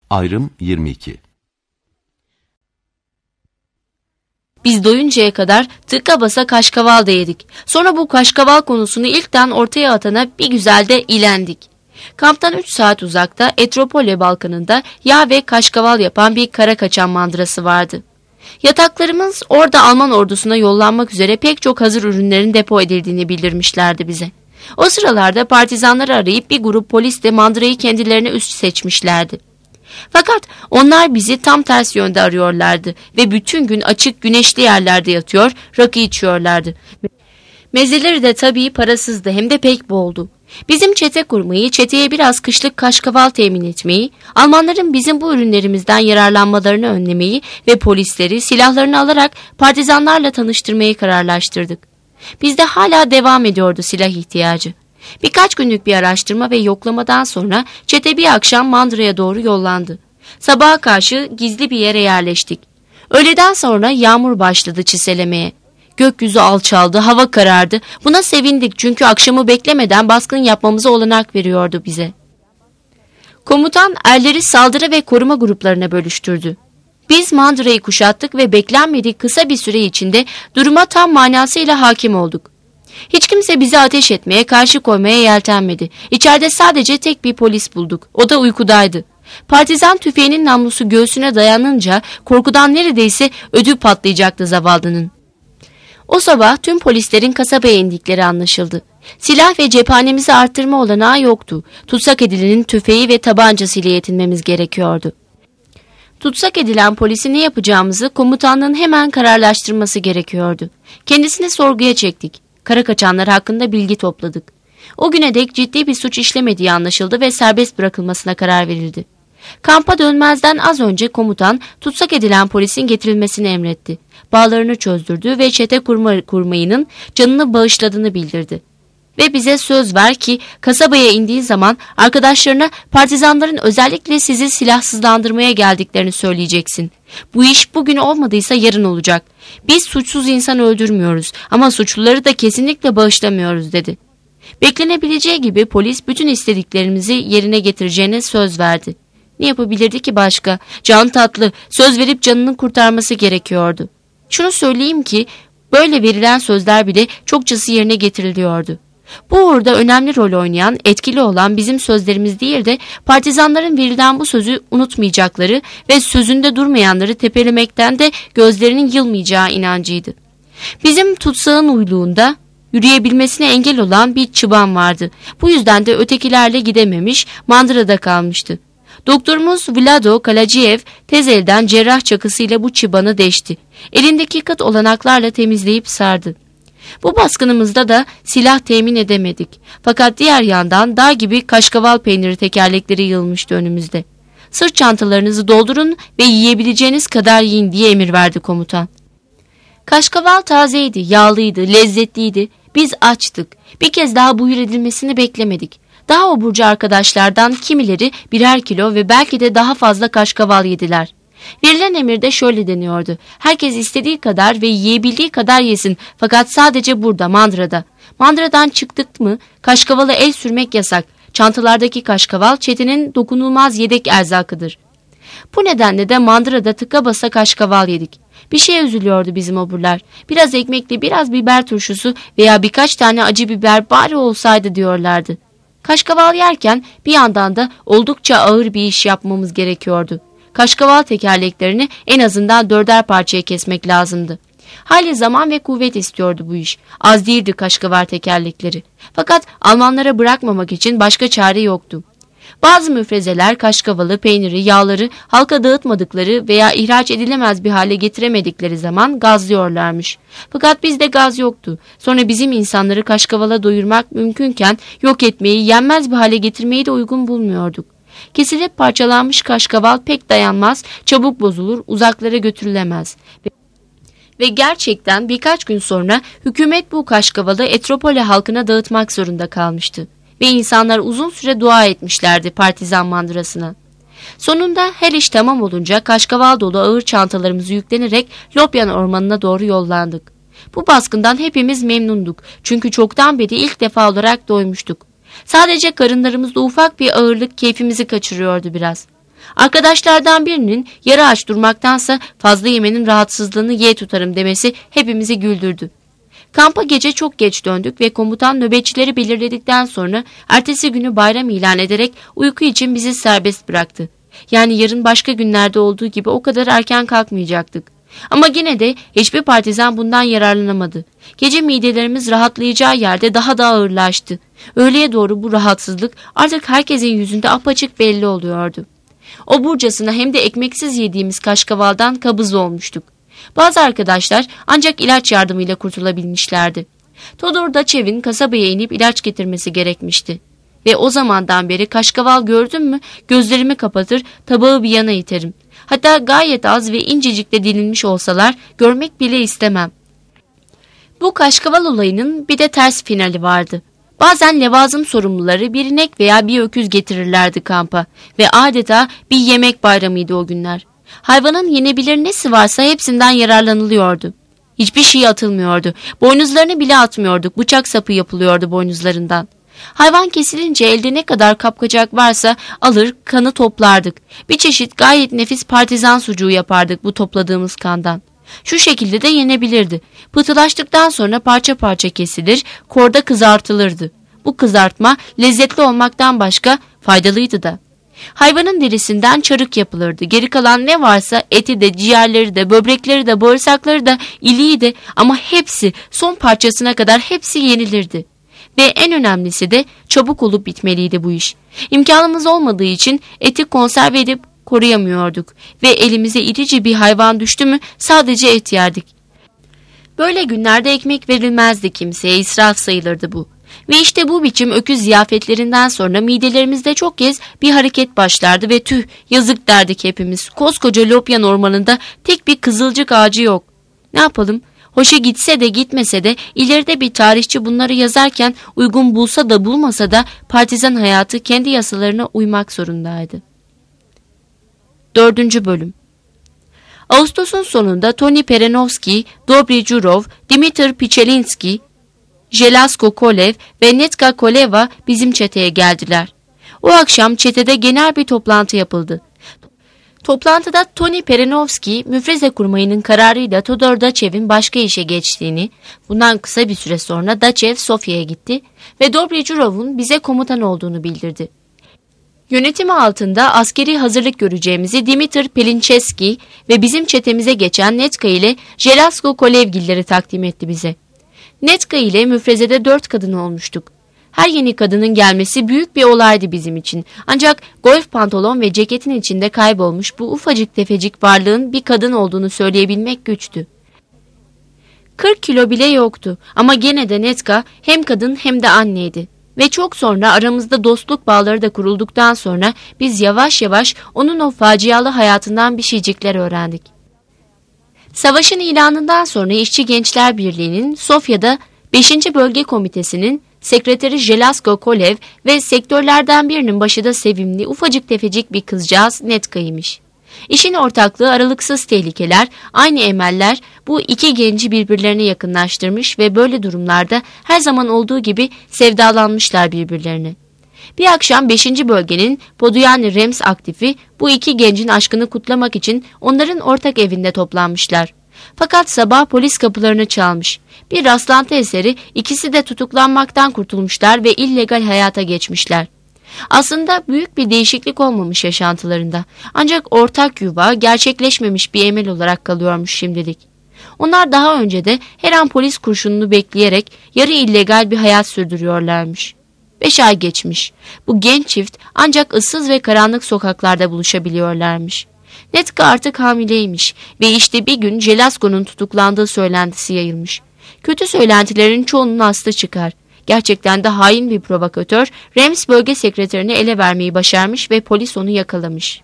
Ayrım 22. Biz doyuncaya kadar tıka basa kaşkaval da yedik. Sonra bu kaşkaval konusunu ilkten ortaya atana bir güzel de ilendik. Kamptan 3 saat uzakta Etropole Balkanı'nda yağ ve kaşkaval yapan bir kara kaçan mandırası vardı. Yataklarımız orada Alman ordusuna yollanmak üzere pek çok hazır ürünlerin depo edildiğini bildirmişlerdi bize. O sıralarda partizanları arayıp bir grup polis de mandırayı kendilerine üst seçmişlerdi. Fakat onlar bizi tam ters yönde arıyorlardı ve bütün gün açık güneşli yerlerde yatıyor, rakı içiyorlardı. Mezeleri de tabii parasızdı, hem de pek boldu. Bizim çete kurmayı, çeteye biraz kışlık kaşkaval temin etmeyi, Almanların bizim bu ürünlerimizden yararlanmalarını önlemeyi ve polisleri silahlarını alarak partizanlarla tanıştırmayı kararlaştırdık. Bizde hala devam ediyordu silah ihtiyacı. Birkaç günlük bir araştırma ve yoklamadan sonra çete bir akşam Mandıra'ya doğru yollandı. Sabaha karşı gizli bir yere yerleştik. Öğleden sonra yağmur başladı çiselemeye. Gökyüzü alçaldı, hava karardı. Buna sevindik çünkü akşamı beklemeden baskın yapmamıza olanak veriyordu bize. Komutan erleri saldırı ve koruma gruplarına bölüştürdü. Biz Mandıra'yı kuşattık ve beklenmedik kısa bir süre içinde duruma tam manasıyla hakim olduk. Hiç kimse bizi ateş etmeye, karşı koymaya yeltenmedi. İçeride sadece tek bir polis bulduk. O da uykudaydı. Partizan tüfeğinin namlusu göğsüne dayanınca korkudan neredeyse ödü patlayacaktı zavallının. O sabah tüm polislerin kasabaya indikleri anlaşıldı. Silah ve cephanemizi arttırma olanağı yoktu. Tutsak edilenin tüfeği ve tabancasıyla yetinmemiz gerekiyordu. Tutsak edilen polisi ne yapacağımızı komutanlığın hemen kararlaştırması gerekiyordu. Kendisini sorguya çektik. Kara kaçanlar hakkında bilgi topladık. O güne dek ciddi bir suç işlemediği anlaşıldı ve serbest bırakılmasına karar verildi. Kampa dönmezden az önce komutan tutsak edilen polisin getirilmesini emretti. Bağlarını çözdürdü ve çete kurmayının canını bağışladığını bildirdi. Ve bize söz ver ki kasabaya indiği zaman arkadaşlarına partizanların özellikle sizi silahsızlandırmaya geldiklerini söyleyeceksin. Bu iş bugün olmadıysa yarın olacak. Biz suçsuz insan öldürmüyoruz ama suçluları da kesinlikle bağışlamıyoruz dedi. Beklenebileceği gibi polis bütün istediklerimizi yerine getireceğine söz verdi. Ne yapabilirdi ki başka? Can tatlı, söz verip canını kurtarması gerekiyordu. Şunu söyleyeyim ki böyle verilen sözler bile çokçası yerine getiriliyordu. Bu uğurda önemli rol oynayan, etkili olan bizim sözlerimiz değil de partizanların verilen bu sözü unutmayacakları ve sözünde durmayanları tepelemekten de gözlerinin yılmayacağı inancıydı. Bizim tutsağın uyluğunda yürüyebilmesine engel olan bir çıban vardı. Bu yüzden de ötekilerle gidememiş, Mandıra'da kalmıştı. Doktorumuz Vlado Kalaciev tez elden cerrah çakısıyla bu çıbanı deşti. Elindeki kıt olanaklarla temizleyip sardı. Bu baskınımızda da silah temin edemedik. Fakat diğer yandan dağ gibi kaşkaval peyniri tekerlekleri yığılmıştı önümüzde. Sırt çantalarınızı doldurun ve yiyebileceğiniz kadar yiyin diye emir verdi komutan. Kaşkaval tazeydi, yağlıydı, lezzetliydi. Biz açtık. Bir kez daha buyur edilmesini beklemedik. Daha oburcu arkadaşlardan kimileri birer kilo ve belki de daha fazla kaşkaval yediler. Verilen emirde şöyle deniyordu. Herkes istediği kadar ve yiyebildiği kadar yesin fakat sadece burada Mandıra'da. Mandıra'dan çıktık mı kaşkavala el sürmek yasak. Çantalardaki kaşkaval çetenin dokunulmaz yedek erzakıdır. Bu nedenle de Mandıra'da tıka basa kaşkaval yedik. Bir şeye üzülüyordu bizim oburlar. Biraz ekmekli biraz biber turşusu veya birkaç tane acı biber bari olsaydı diyorlardı. Kaşkaval yerken bir yandan da oldukça ağır bir iş yapmamız gerekiyordu. Kaşkaval tekerleklerini en azından 4'er parçaya kesmek lazımdı. Hayli zaman ve kuvvet istiyordu bu iş. Az değildi kaşkaval tekerlekleri. Fakat Almanlara bırakmamak için başka çare yoktu. Bazı müfrezeler kaşkavalı, peyniri, yağları halka dağıtmadıkları veya ihraç edilemez bir hale getiremedikleri zaman gazlıyorlarmış. Fakat bizde gaz yoktu. Sonra bizim insanları kaşkavala doyurmak mümkünken yok etmeyi, yenmez bir hale getirmeyi de uygun bulmuyorduk. Kesilip parçalanmış kaşkaval pek dayanmaz, çabuk bozulur, uzaklara götürülemez. Ve gerçekten birkaç gün sonra hükümet bu kaşkavalı Etropole halkına dağıtmak zorunda kalmıştı. Ve insanlar uzun süre dua etmişlerdi partizan mandırasına. Sonunda her iş tamam olunca kaşkaval dolu ağır çantalarımızı yüklenerek Lopyan ormanına doğru yollandık. Bu baskından hepimiz memnunduk çünkü çoktan beri ilk defa olarak doymuştuk. Sadece karınlarımızda ufak bir ağırlık keyfimizi kaçırıyordu biraz. Arkadaşlardan birinin yarı aç durmaktansa fazla yemenin rahatsızlığını ye tutarım demesi hepimizi güldürdü. Kampa gece çok geç döndük ve komutan nöbetçileri belirledikten sonra ertesi günü bayram ilan ederek uyku için bizi serbest bıraktı. Yani yarın başka günlerde olduğu gibi o kadar erken kalkmayacaktık. Ama yine de hiçbir partizan bundan yararlanamadı. Gece midelerimiz rahatlayacağı yerde daha da ağırlaştı. Öğleye doğru bu rahatsızlık artık herkesin yüzünde apaçık belli oluyordu. Oburcasına hem de ekmeksiz yediğimiz kaşkavaldan kabız olmuştuk. Bazı arkadaşlar ancak ilaç yardımıyla kurtulabilmişlerdi. Todor Daçev'in kasabaya inip ilaç getirmesi gerekmişti. Ve o zamandan beri kaşkaval gördüm mü gözlerimi kapatır, tabağı bir yana iterim. Hatta gayet az ve incecik de dilinmiş olsalar görmek bile istemem. Bu kaşkaval olayının bir de ters finali vardı. Bazen levazım sorumluları bir inek veya bir öküz getirirlerdi kampa ve adeta bir yemek bayramıydı o günler. Hayvanın yenebilir nesi varsa hepsinden yararlanılıyordu. Hiçbir şey atılmıyordu. Boynuzlarını bile atmıyorduk. Bıçak sapı yapılıyordu boynuzlarından. Hayvan kesilince elde ne kadar kapkacak varsa alır kanı toplardık. Bir çeşit gayet nefis partizan sucuğu yapardık bu topladığımız kandan. Şu şekilde de yenebilirdi. Pıhtılaştıktan sonra parça parça kesilir, korda kızartılırdı. Bu kızartma lezzetli olmaktan başka faydalıydı da. Hayvanın derisinden çarık yapılırdı. Geri kalan ne varsa eti de, ciğerleri de, böbrekleri de, bağırsakları da, iliği de ama hepsi son parçasına kadar hepsi yenilirdi. Ve en önemlisi de çabuk olup bitmeliydi bu iş. İmkanımız olmadığı için eti konserve edip koruyamıyorduk ve elimize irici bir hayvan düştü mü sadece et yerdik. Böyle günlerde ekmek verilmezdi kimseye, israf sayılırdı bu. Ve işte bu biçim öküz ziyafetlerinden sonra midelerimizde çok kez bir hareket başlardı ve tüh yazık derdik hepimiz. Koskoca Lopyan ormanında tek bir kızılcık ağacı yok. Ne yapalım? Hoşa gitse de gitmese de ileride bir tarihçi bunları yazarken uygun bulsa da bulmasa da partizan hayatı kendi yasalarına uymak zorundaydı. 4. Bölüm. Ağustos'un sonunda Tony Perenovski, Dobry Jurov, Dimitri Pichelinski, Jelasko Kolev ve Netka Koleva bizim çeteye geldiler. O akşam çetede genel bir toplantı yapıldı. Toplantıda Tony Perenovski, müfreze kurmayının kararıyla Todor Daçev'in başka işe geçtiğini, bundan kısa bir süre sonra Daçev Sofya'ya gitti ve Dobry Jurov'un bize komutan olduğunu bildirdi. Yönetimi altında askeri hazırlık göreceğimizi Dimitri Pelincheski ve bizim çetemize geçen Netka ile Jelasko Kolevgilleri takdim etti bize. Netka ile müfrezede 4 kadın olmuştuk. Her yeni kadının gelmesi büyük bir olaydı bizim için. Ancak golf pantolon ve ceketin içinde kaybolmuş bu ufacık tefecik varlığın bir kadın olduğunu söyleyebilmek güçtü. 40 kilo bile yoktu ama gene de Netka hem kadın hem de anneydi. Ve çok sonra aramızda dostluk bağları da kurulduktan sonra biz yavaş yavaş onun o facialı hayatından bir şeycikler öğrendik. Savaşın ilanından sonra İşçi Gençler Birliği'nin Sofya'da 5. Bölge Komitesi'nin sekreteri Jelasko Kolev ve sektörlerden birinin başı da sevimli ufacık tefecik bir kızcağız Netka'ymış. İşin ortaklığı aralıksız tehlikeler, aynı emeller bu iki genci birbirlerine yakınlaştırmış ve böyle durumlarda her zaman olduğu gibi sevdalanmışlar birbirlerine. Bir akşam 5. bölgenin Poduyani Rems aktifi bu iki gencin aşkını kutlamak için onların ortak evinde toplanmışlar. Fakat sabah polis kapılarını çalmış. Bir rastlantı eseri ikisi de tutuklanmaktan kurtulmuşlar ve illegal hayata geçmişler. Aslında büyük bir değişiklik olmamış yaşantılarında. Ancak ortak yuva gerçekleşmemiş bir emel olarak kalıyormuş şimdilik. Onlar daha önce de her an polis kurşununu bekleyerek yarı illegal bir hayat sürdürüyorlarmış. 5 ay geçmiş. Bu genç çift ancak ıssız ve karanlık sokaklarda buluşabiliyorlarmış. Netka artık hamileymiş ve işte bir gün Jelasko'nun tutuklandığı söylentisi yayılmış. Kötü söylentilerin çoğunun aslı çıkar. Gerçekten de hain bir provokatör Rems bölge sekreterini ele vermeyi başarmış ve polis onu yakalamış.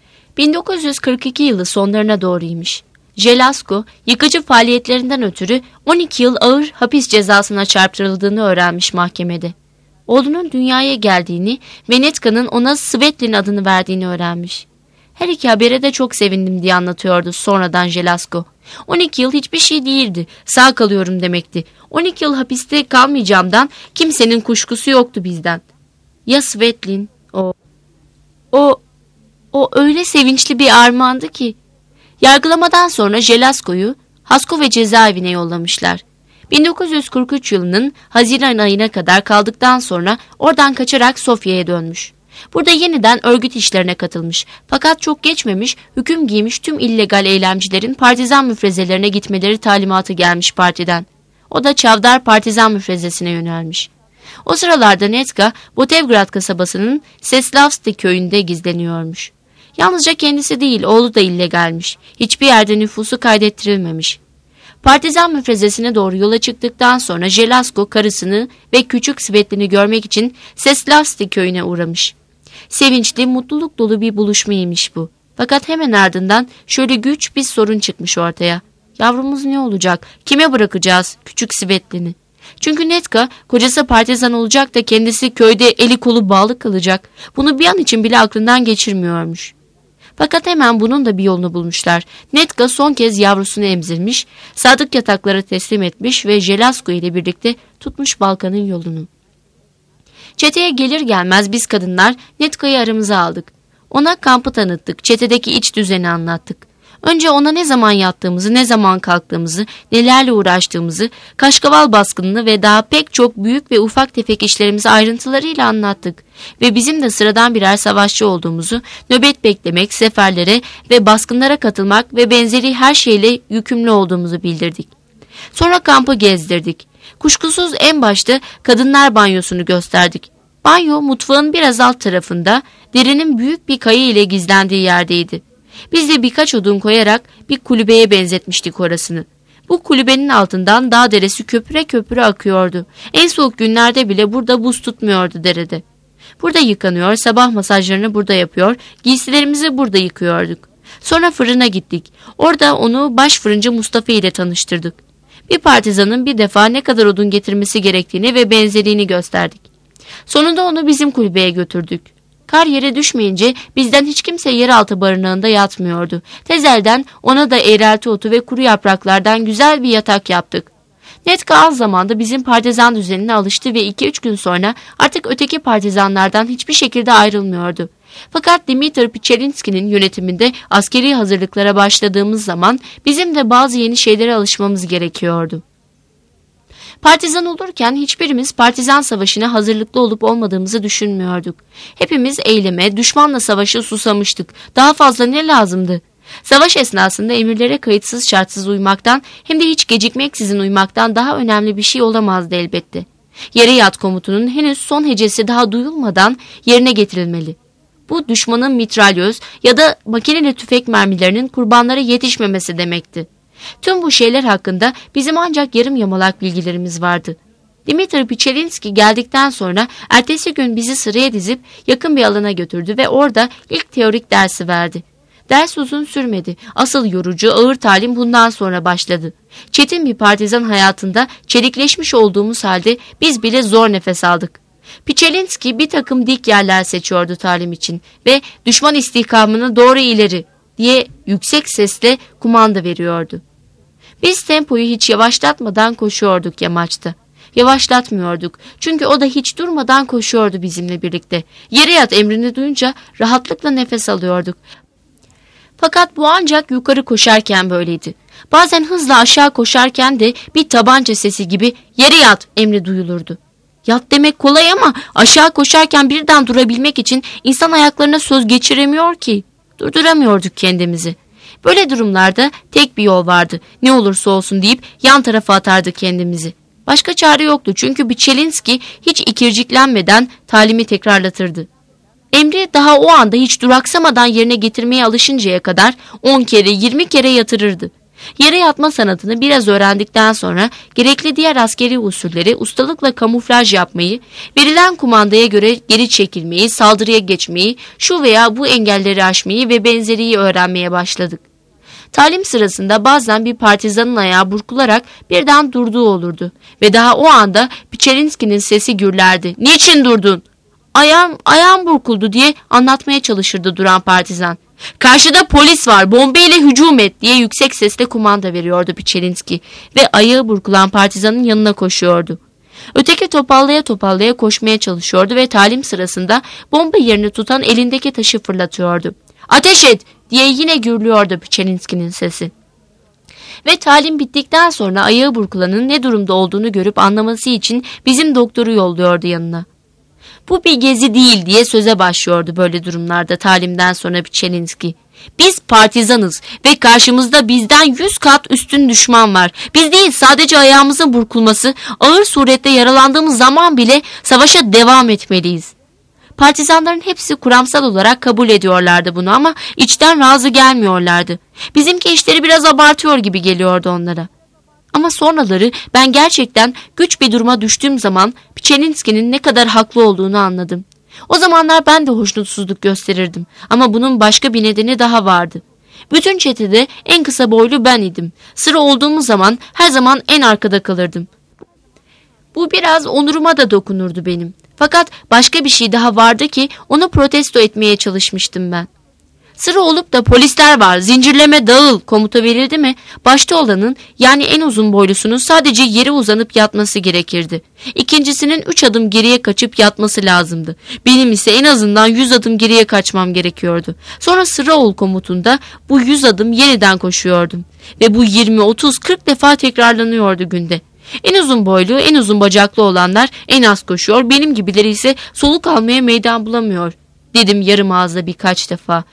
1942 yılı sonlarına doğruymuş. Jelasko yıkıcı faaliyetlerinden ötürü 12 yıl ağır hapis cezasına çarptırıldığını öğrenmiş mahkemede. Oğlunun dünyaya geldiğini ve Netka'nın ona Svetlin adını verdiğini öğrenmiş. Her iki habere de çok sevindim diye anlatıyordu sonradan Jelasko. 12 yıl hiçbir şey değildi. Sağ kalıyorum demekti. 12 yıl hapiste kalmayacağımdan kimsenin kuşkusu yoktu bizden. Ya Svetlin? O öyle sevinçli bir armağandı ki. Yargılamadan sonra Jelasko'yu Haskove cezaevine yollamışlar. 1943 yılının Haziran ayına kadar kaldıktan sonra oradan kaçarak Sofya'ya dönmüş. Burada yeniden örgüt işlerine katılmış. Fakat çok geçmemiş, hüküm giymiş tüm illegal eylemcilerin partizan müfrezelerine gitmeleri talimatı gelmiş partiden. O da Çavdar partizan müfrezesine yönelmiş. O sıralarda Netka, Botevgrad kasabasının Seslavski köyünde gizleniyormuş. Yalnızca kendisi değil, oğlu da illegalmiş. Hiçbir yerde nüfusu kaydettirilmemiş. Partizan müfrezesine doğru yola çıktıktan sonra Jelasko karısını ve küçük Svetlin'i görmek için Seslavski köyüne uğramış. Sevinçli, mutluluk dolu bir buluşmaymış bu. Fakat hemen ardından şöyle güç bir sorun çıkmış ortaya. Yavrumuz ne olacak? Kime bırakacağız küçük Svetlin'i? Çünkü Netka kocası partizan olacak da kendisi köyde eli kolu bağlı kalacak. Bunu bir an için bile aklından geçirmiyormuş. Fakat hemen bunun da bir yolunu bulmuşlar. Netka son kez yavrusunu emzirmiş, sadık yataklara teslim etmiş ve Jelasko ile birlikte tutmuş Balkan'ın yolunu. Çeteye gelir gelmez biz kadınlar Netka'yı aramıza aldık. Ona kampı tanıttık, çetedeki iç düzeni anlattık. Önce ona ne zaman yattığımızı, ne zaman kalktığımızı, nelerle uğraştığımızı, Kaşkaval baskınını ve daha pek çok büyük ve ufak tefek işlerimizi ayrıntılarıyla anlattık. Ve bizim de sıradan birer savaşçı olduğumuzu, nöbet beklemek, seferlere ve baskınlara katılmak ve benzeri her şeyle yükümlü olduğumuzu bildirdik. Sonra kampı gezdirdik. Kuşkusuz en başta kadınlar banyosunu gösterdik. Banyo mutfağın biraz alt tarafında, derinin büyük bir kayı ile gizlendiği yerdeydi. Biz de birkaç odun koyarak bir kulübeye benzetmiştik orasını. Bu kulübenin altından dağ deresi köpüre köpüre akıyordu. En soğuk günlerde bile burada buz tutmuyordu derede. Burada yıkanıyor, sabah masajlarını burada yapıyor, giysilerimizi burada yıkıyorduk. Sonra fırına gittik. Orada onu baş fırıncı Mustafa ile tanıştırdık. Bir partizanın bir defa ne kadar odun getirmesi gerektiğini ve benzeriğini gösterdik. Sonunda onu bizim kulübeye götürdük. Kar yere düşmeyince bizden hiç kimse yeraltı barınağında yatmıyordu. Tezelden ona da eğrelti otu ve kuru yapraklardan güzel bir yatak yaptık. Netka az zamanda bizim partizan düzenine alıştı ve 2-3 gün sonra artık öteki partizanlardan hiçbir şekilde ayrılmıyordu. Fakat Dimitri Pichelinski'nin yönetiminde askeri hazırlıklara başladığımız zaman bizim de bazı yeni şeylere alışmamız gerekiyordu. Partizan olurken hiçbirimiz partizan savaşına hazırlıklı olup olmadığımızı düşünmüyorduk. Hepimiz eyleme, düşmanla savaşa susamıştık. Daha fazla ne lazımdı? Savaş esnasında emirlere kayıtsız şartsız uymaktan hem de hiç gecikmeksizin uymaktan daha önemli bir şey olamazdı elbette. Yere yat komutunun henüz son hecesi daha duyulmadan yerine getirilmeli. Bu düşmanın mitralyöz ya da makineli tüfek mermilerinin kurbanlara yetişmemesi demekti. Tüm bu şeyler hakkında bizim ancak yarım yamalak bilgilerimiz vardı. Dimitri Pichelinski geldikten sonra ertesi gün bizi sıraya dizip yakın bir alana götürdü ve orada ilk teorik dersi verdi. Ders uzun sürmedi. Asıl yorucu, ağır talim bundan sonra başladı. Çetin bir partizan hayatında çelikleşmiş olduğumuz halde biz bile zor nefes aldık. Pichelinski bir takım dik yerler seçiyordu talim için ve düşman istihkamını doğru ileri diye yüksek sesle kumanda veriyordu. Biz tempoyu hiç yavaşlatmadan koşuyorduk yamaçta. Yavaşlatmıyorduk çünkü o da hiç durmadan koşuyordu bizimle birlikte. Yere yat emrini duyunca rahatlıkla nefes alıyorduk. Fakat bu ancak yukarı koşarken böyleydi. Bazen hızla aşağı koşarken de bir tabanca sesi gibi yere yat emri duyulurdu. Yat demek kolay ama aşağı koşarken birden durabilmek için insan ayaklarına söz geçiremiyor ki. Durduramıyorduk kendimizi. Böyle durumlarda tek bir yol vardı. Ne olursa olsun deyip yan tarafa atardık kendimizi. Başka çare yoktu çünkü Pichelinski hiç ikirciklenmeden talimi tekrarlatırdı. Emri daha o anda hiç duraksamadan yerine getirmeye alışıncaya kadar 10 kere 20 kere yatırırdı. Yere yatma sanatını biraz öğrendikten sonra gerekli diğer askeri usulleri ustalıkla kamuflaj yapmayı, verilen kumandaya göre geri çekilmeyi, saldırıya geçmeyi, şu veya bu engelleri aşmayı ve benzeriyi öğrenmeye başladık. Talim sırasında bazen bir partizanın ayağı burkularak birden durduğu olurdu ve daha o anda Pichelinski'nin sesi gürlerdi. "Niçin durdun?" Ayağım burkuldu diye anlatmaya çalışırdı duran partizan. "Karşıda polis var, bombeyle hücum et" diye yüksek sesle kumanda veriyordu Pichelinski ve ayağı burkulan partizanın yanına koşuyordu. Öteki topallaya topallaya koşmaya çalışıyordu ve talim sırasında bomba yerini tutan elindeki taşı fırlatıyordu. Ateş et diye yine gürlüyordu Pçeninski'nin sesi. Ve talim bittikten sonra ayağı burkulanın ne durumda olduğunu görüp anlaması için bizim doktoru yolluyordu yanına. Bu bir gezi değil diye söze başlıyordu böyle durumlarda talimden sonra Pçeninski. Biz partizanız ve karşımızda bizden 100 kat üstün düşman var. Biz değil, sadece ayağımızın burkulması, ağır surette yaralandığımız zaman bile savaşa devam etmeliyiz. Partizanların hepsi kuramsal olarak kabul ediyorlardı bunu ama içten razı gelmiyorlardı. Bizimki işleri biraz abartıyor gibi geliyordu onlara. Ama sonraları ben gerçekten güç bir duruma düştüğüm zaman Pçeninski'nin ne kadar haklı olduğunu anladım. O zamanlar ben de hoşnutsuzluk gösterirdim ama bunun başka bir nedeni daha vardı. Bütün çetede en kısa boylu ben idim. Sıra olduğumuz zaman her zaman en arkada kalırdım. Bu biraz onuruma da dokunurdu benim. Fakat başka bir şey daha vardı ki onu protesto etmeye çalışmıştım ben. Sıra olup da polisler var, zincirleme dağıl komuta verildi mi, başta olanın yani en uzun boylusunun sadece yere uzanıp yatması gerekirdi. İkincisinin 3 adım geriye kaçıp yatması lazımdı. Benim ise en azından 100 adım geriye kaçmam gerekiyordu. Sonra sıra ol komutunda bu 100 adım yeniden koşuyordum. Ve bu 20, 30, 40 defa tekrarlanıyordu günde. En uzun boylu, en uzun bacaklı olanlar en az koşuyor, benim gibileri ise soluk almaya meydan bulamıyor, dedim yarım ağızla birkaç defa.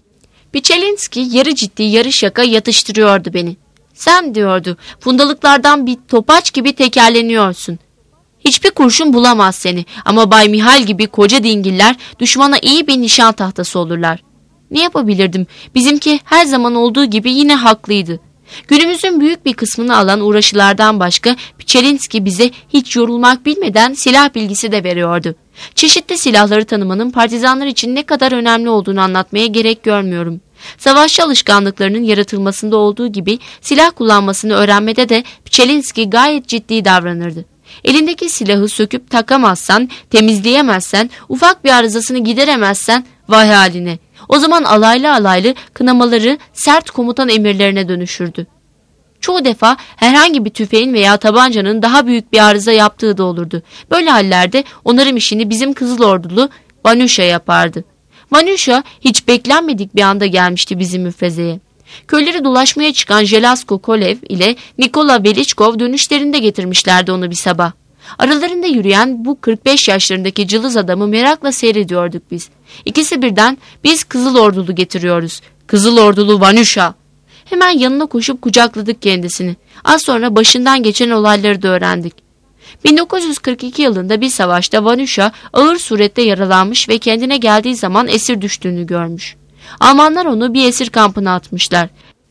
Pçelinski yarı ciddi yarı şaka yatıştırıyordu beni. Sen diyordu, fundalıklardan bir topaç gibi tekerleniyorsun. Hiçbir kurşun bulamaz seni ama Bay Mihail gibi koca dingiller düşmana iyi bir nişan tahtası olurlar. Ne yapabilirdim? Bizimki her zaman olduğu gibi yine haklıydı. Günümüzün büyük bir kısmını alan uğraşılardan başka Pçelinski bize hiç yorulmak bilmeden silah bilgisi de veriyordu. Çeşitli silahları tanımanın partizanlar için ne kadar önemli olduğunu anlatmaya gerek görmüyorum. Savaşçı alışkanlıklarının yaratılmasında olduğu gibi silah kullanmasını öğrenmede de Pçelinski gayet ciddi davranırdı. Elindeki silahı söküp takamazsan, temizleyemezsen, ufak bir arızasını gideremezsen vay haline. O zaman alaylı alaylı kınamaları sert komutan emirlerine dönüşürdü. Çoğu defa herhangi bir tüfeğin veya tabancanın daha büyük bir arıza yaptığı da olurdu. Böyle hallerde onarım işini bizim Kızıl Ordulu Vanusha yapardı. Vanusha hiç beklenmedik bir anda gelmişti bizim müfrezeye. Köyleri dolaşmaya çıkan Jelasko Kolev ile Nikola Velichkov dönüşlerinde getirmişlerdi onu bir sabah. Aralarında yürüyen bu 45 yaşlarındaki cılız adamı merakla seyrediyorduk biz. İkisi birden biz Kızıl Ordulu getiriyoruz. Kızıl Ordulu Vanusha. Hemen yanına koşup kucakladık kendisini. Az sonra başından geçen olayları da öğrendik. 1942 yılında bir savaşta Vanusha ağır surette yaralanmış ve kendine geldiği zaman esir düştüğünü görmüş. Almanlar onu bir esir kampına atmışlar.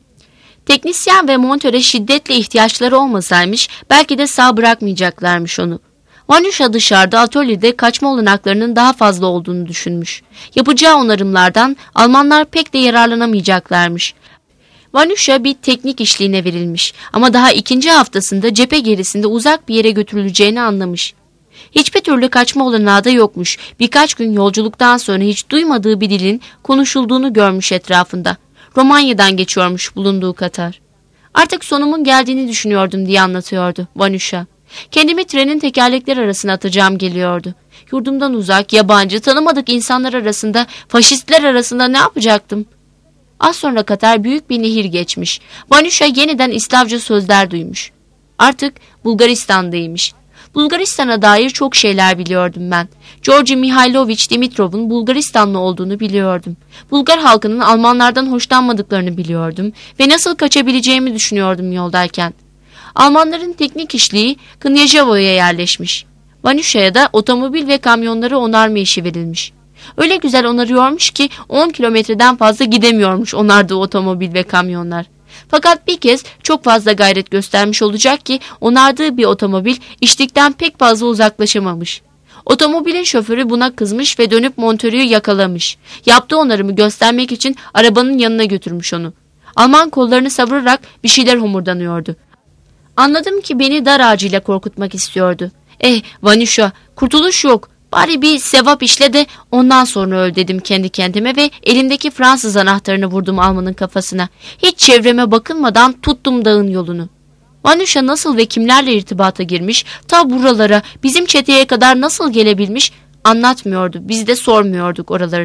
Teknisyen ve montöre şiddetle ihtiyaçları olmasaymış belki de sağ bırakmayacaklarmış onu. Vanusha dışarıda atölyede kaçma olanaklarının daha fazla olduğunu düşünmüş. Yapacağı onarımlardan Almanlar pek de yararlanamayacaklarmış. Vanusha bir teknik işliğine verilmiş ama daha ikinci haftasında cephe gerisinde uzak bir yere götürüleceğini anlamış. Hiçbir türlü kaçma olanağı da yokmuş. Birkaç gün yolculuktan sonra hiç duymadığı bir dilin konuşulduğunu görmüş etrafında. Romanya'dan geçiyormuş bulunduğu Katar. Artık sonumun geldiğini düşünüyordum diye anlatıyordu Vanusha. Kendimi trenin tekerlekleri arasına atacağım geliyordu. Yurdumdan uzak, yabancı, tanımadık insanlar arasında, faşistler arasında ne yapacaktım? Az sonra Katar büyük bir nehir geçmiş. Vanusha yeniden İslavca sözler duymuş. Artık Bulgaristan'daymış. Bulgaristan'a dair çok şeyler biliyordum ben. Georgi Mihailovich Dimitrov'un Bulgaristanlı olduğunu biliyordum. Bulgar halkının Almanlardan hoşlanmadıklarını biliyordum ve nasıl kaçabileceğimi düşünüyordum yoldayken. Almanların teknik işliği Knyazevo'ya yerleşmiş. Vanusha'ya da otomobil ve kamyonları onarma işi verilmiş. Öyle güzel onarıyormuş ki 10 kilometreden fazla gidemiyormuş onardığı otomobil ve kamyonlar. Fakat bir kez çok fazla gayret göstermiş olacak ki onardığı bir otomobil içlikten pek fazla uzaklaşamamış. Otomobilin şoförü buna kızmış ve dönüp montörü yakalamış. Yaptığı onarımı göstermek için arabanın yanına götürmüş onu. Alman kollarını savurarak bir şeyler homurdanıyordu. Anladım ki beni dar ağacıyla korkutmak istiyordu. Vanusha, kurtuluş yok. Bari bir sevap işle de ondan sonra öl dedim kendi kendime ve elimdeki Fransız anahtarını vurdum Alman'ın kafasına. Hiç çevreme bakınmadan tuttum dağın yolunu. Vanusha nasıl ve kimlerle irtibata girmiş, ta buralara, bizim çeteye kadar nasıl gelebilmiş anlatmıyordu. Biz de sormuyorduk oralarını.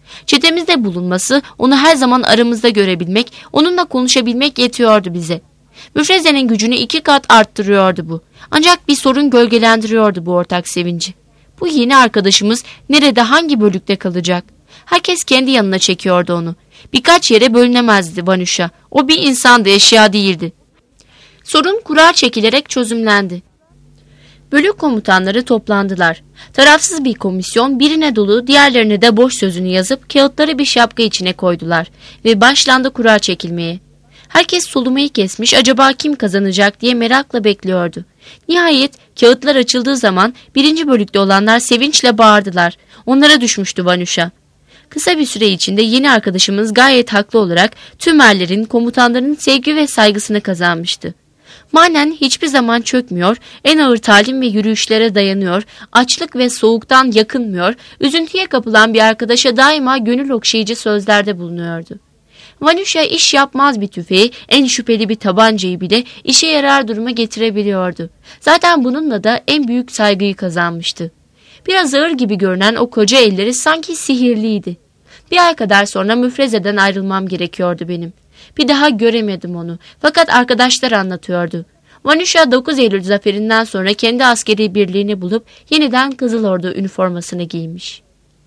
Çetemizde bulunması, onu her zaman aramızda görebilmek, onunla konuşabilmek yetiyordu bize. Müfrezenin gücünü 2 kat arttırıyordu bu. Ancak bir sorun gölgelendiriyordu bu ortak sevinci. Bu yeni arkadaşımız nerede, hangi bölükte kalacak? Herkes kendi yanına çekiyordu onu. Birkaç yere bölünemezdi Vanuşa. O bir insandı, eşya değildi. Sorun kura çekilerek çözümlendi. Bölük komutanları toplandılar. Tarafsız bir komisyon birine dolu, diğerlerine de boş sözünü yazıp kağıtları bir şapka içine koydular ve başlandı kura çekilmeye. Herkes solumayı kesmiş, acaba kim kazanacak diye merakla bekliyordu. Nihayet kağıtlar açıldığı zaman 1. bölükte olanlar sevinçle bağırdılar. Onlara düşmüştü Vanuşa. Kısa bir süre içinde yeni arkadaşımız gayet haklı olarak tüm erlerin, komutanların sevgi ve saygısını kazanmıştı. Manen hiçbir zaman çökmüyor, en ağır talim ve yürüyüşlere dayanıyor, açlık ve soğuktan yakınmıyor, üzüntüye kapılan bir arkadaşa daima gönül okşayıcı sözlerde bulunuyordu. Vanuşa iş yapmaz bir tüfeği, en şüpheli bir tabancayı bile işe yarar duruma getirebiliyordu. Zaten bununla da en büyük saygıyı kazanmıştı. Biraz ağır gibi görünen o koca elleri sanki sihirliydi. Bir ay kadar sonra müfrezeden ayrılmam gerekiyordu benim. Bir daha göremedim onu. Fakat arkadaşlar anlatıyordu. Vanuşa 9 Eylül zaferinden sonra kendi askeri birliğini bulup yeniden Kızıl Ordu üniformasını giymiş.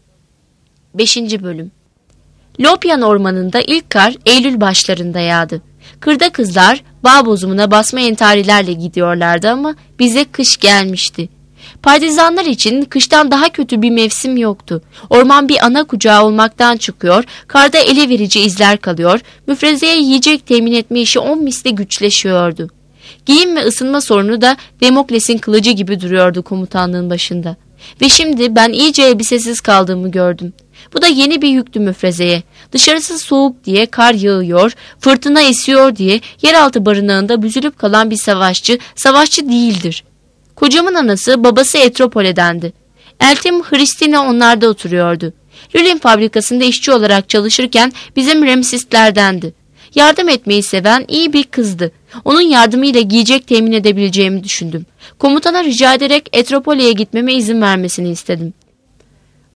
5. Bölüm. Lopyan ormanında ilk kar Eylül başlarında yağdı. Kırda kızlar bağ bozumuna basma entarilerle gidiyorlardı ama bize kış gelmişti. Partizanlar için kıştan daha kötü bir mevsim yoktu. Orman bir ana kucağı olmaktan çıkıyor, karda ele verici izler kalıyor, müfrezeye yiyecek temin etme işi 10 misli güçleşiyordu. Giyim ve ısınma sorunu da Demokles'in kılıcı gibi duruyordu komutanlığın başında. Ve şimdi ben iyice elbisesiz kaldığımı gördüm. Bu da yeni bir yüktü müfrezeye. Dışarısı soğuk diye kar yağıyor, fırtına esiyor diye yeraltı barınağında büzülüp kalan bir savaşçı değildir. Kocamın anası, babası Etropole'dendi. Eltim Hristina onlarda oturuyordu. Lülin fabrikasında işçi olarak çalışırken bizim Remsistlerdendi. Yardım etmeyi seven iyi bir kızdı. Onun yardımıyla giyecek temin edebileceğimi düşündüm. Komutana rica ederek Etropole'ye gitmeme izin vermesini istedim.